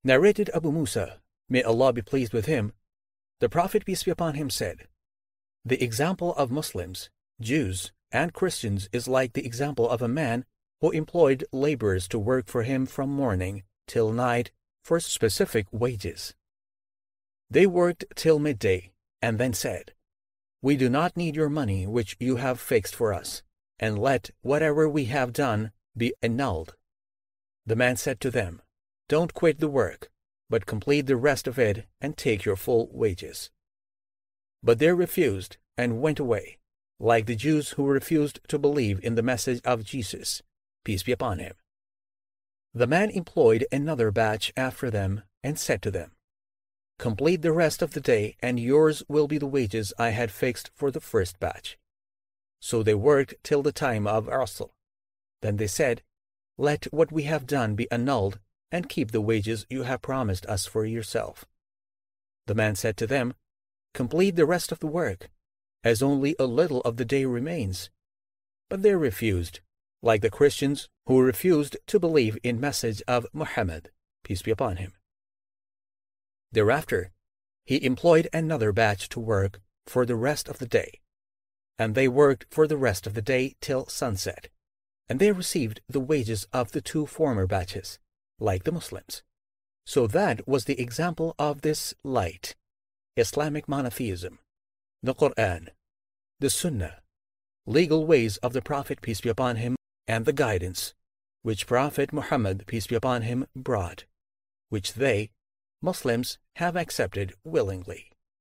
Narrated Abu Musa, may Allah be pleased with him, the Prophet, peace be upon him, said, "The example of Muslims, Jews, and Christians is like the example of a man who employed laborers to work for him from morning till night for specific wages. They worked till midday, and then said, 'We do not need your money which you have fixed for us, and let whatever we have done be annulled.' The man said to them, 'Don't quit the work, but complete the rest of it and take your full wages.' But they refused and went away, like the Jews who refused to believe in the message of Jesus, peace be upon him. The man employed another batch after them and said to them, 'Complete the rest of the day, and yours will be the wages I had fixed for the first batch.' So they worked till the time of Asr. Then they said, 'Let what we have done be annulled, and keep the wages you have promised us for yourself.' The man said to them, 'Complete the rest of the work, as only a little of the day remains.' But they refused, like the Christians who refused to believe in message of Muhammad, peace be upon him. Thereafter, he employed another batch to work for the rest of the day, and they worked for the rest of the day till sunset, and they received the wages of the two former batches, like the Muslims. So that was the example of this light, Islamic monotheism, the Quran, the Sunnah, legal ways of the Prophet, peace be upon him, and the guidance which Prophet Muhammad, peace be upon him, brought, which they, Muslims, have accepted willingly.